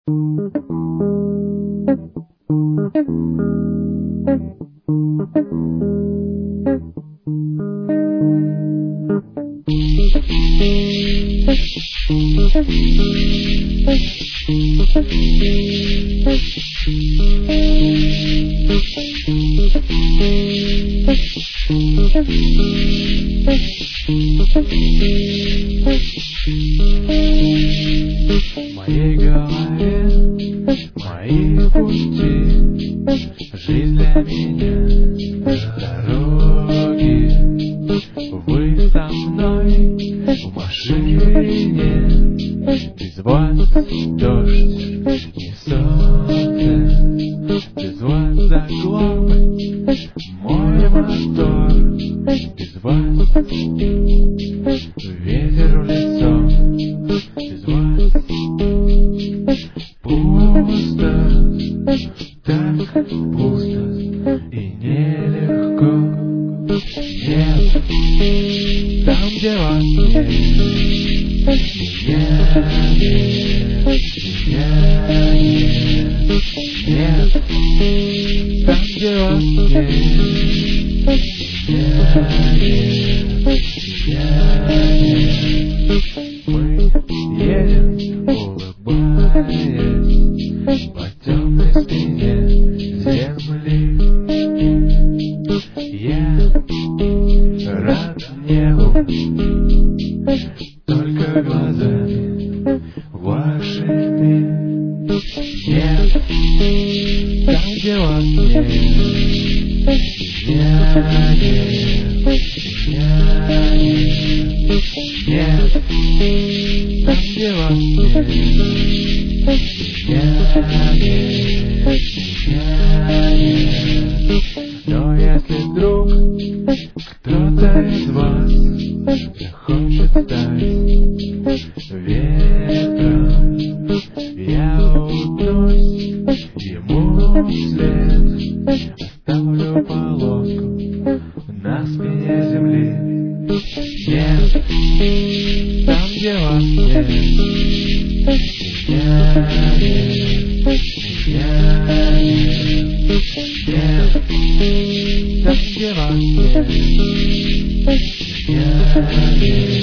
моей голове мои пути, жизнь для меня дороги. Вы со мной в машине, без вас дождь и солнце, без вас заглохнет мой мотор, без вас ветер в лицо, без вас пусто, так пусто и нелегко. Нет, там, где вас нет, меня нет, там, где вас нет, мы едем, улыбаясь по темной спине земли. Я рад небу только глазами вашими. Нет, там, где вас нет, меня нет, там, где вас нет, но если вдруг кто-то из вас захочет стать ветром, я улыбнусь ему вслед, оставлю полоску на спине земли. Нет, там, где вас нет, меня нет, там, где вас нет, меня нет.